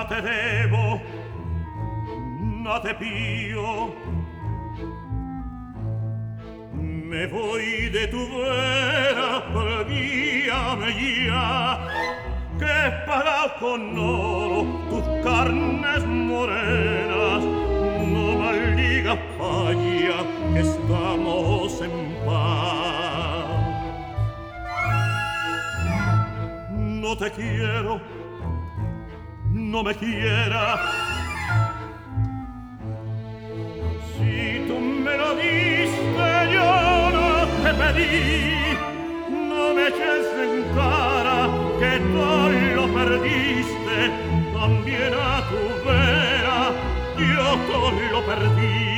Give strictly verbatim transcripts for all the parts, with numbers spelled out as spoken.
nada te debo, nada te pido. Me voy de tu vera, guíame ya, que he pagado con oro tus carnes morenas. No maldigas, falla, que estamos en paz. No te quiero, no me quieras. Si tú me lo diste, yo no te pedí. No me eches en cara que tú lo perdiste. También a tu vera yo todo lo perdí.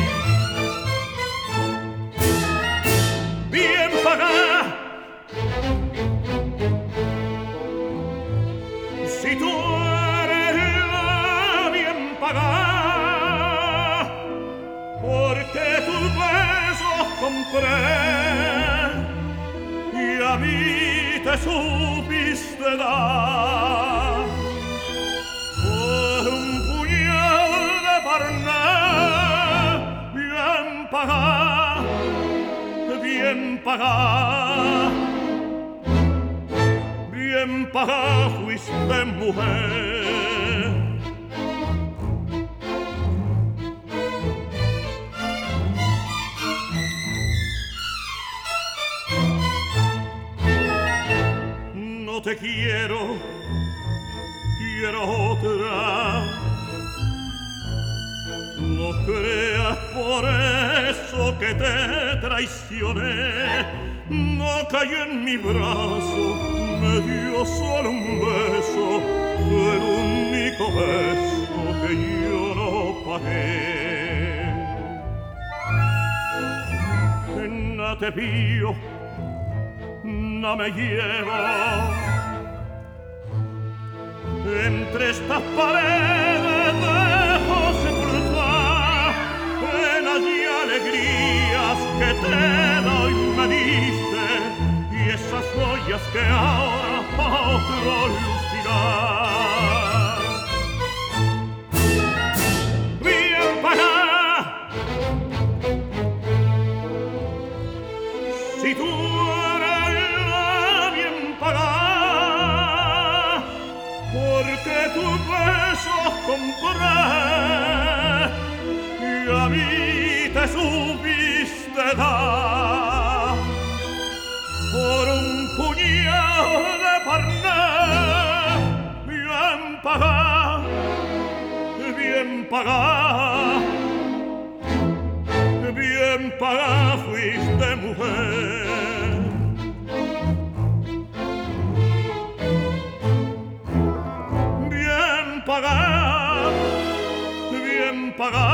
Bien pagá. Si tú eres la bien pagá, porque tus besos compré y a mí te supiste dar por un puñal de parné. Bien pagá, bien pagá, bien pagá fuiste mujer. No te quiero, quiero otra. No creas por eso que te traicioné. No cayó en mi brazo, me dio solo un beso, el único beso que yo no pagué. No te pío, no me llevo entre estas paredes, dejo sepultar penas y alegrías que te doy me diste, y esas joyas que ahora pa' otro lucirán. Bien pagá, si tú porque tus besos compré y a mí te supiste dar por un puñado de parné. Bien pagá, bien pagá, bien pagá fuiste mujer. Pagá, bien pagá.